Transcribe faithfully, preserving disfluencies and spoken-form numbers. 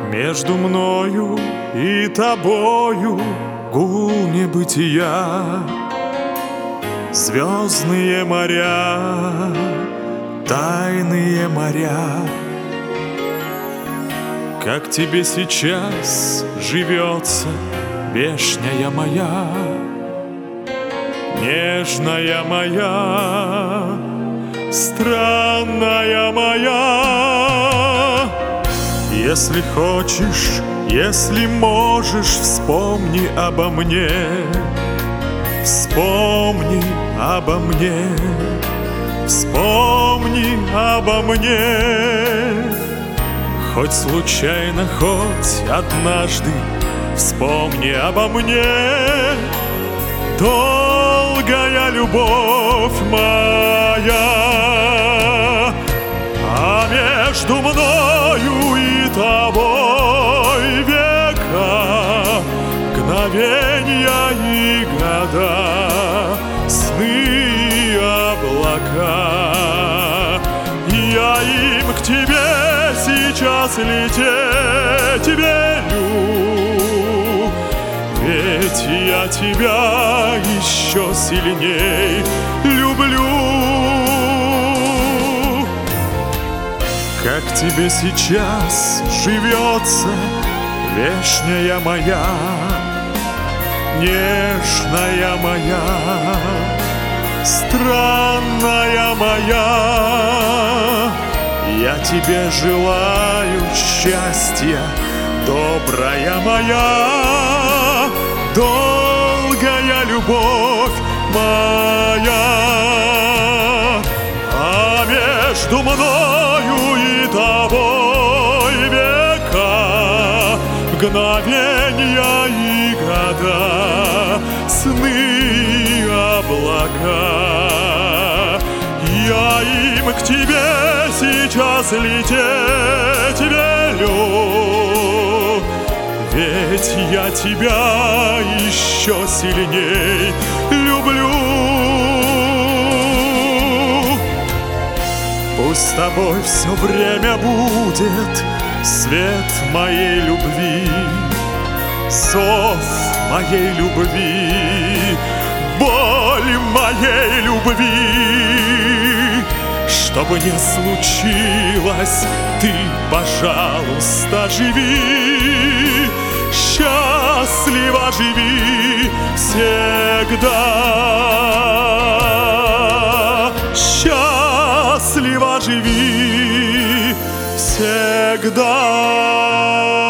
Между мною и тобою гул небытия, звездные моря, тайные моря. Как тебе сейчас живется, вешняя моя, нежная моя, странная моя? Если хочешь, если можешь, вспомни обо мне, вспомни обо мне, вспомни обо мне. Хоть случайно, хоть однажды вспомни обо мне. Долгая любовь моя, а между мною и тобой века, мгновенья и года, сны и облака. Я им к тебе сейчас лететь велю, ведь я тебя еще сильней люблю. Как тебе сейчас живется, вешняя моя, нежная моя, странная моя? Я тебе желаю счастья, добрая моя, долгая любовь моя. А между мною и тобой века, мгновенья и года, сны и облака. Я им к тебе сейчас лететь велю, ведь я тебя еще сильней люблю. Пусть с тобой все время будет свет моей любви, зов моей любви, боль моей любви. Что бы ни случилось, ты, пожалуйста, живи, счастливо живи всегда, счастливо живи всегда.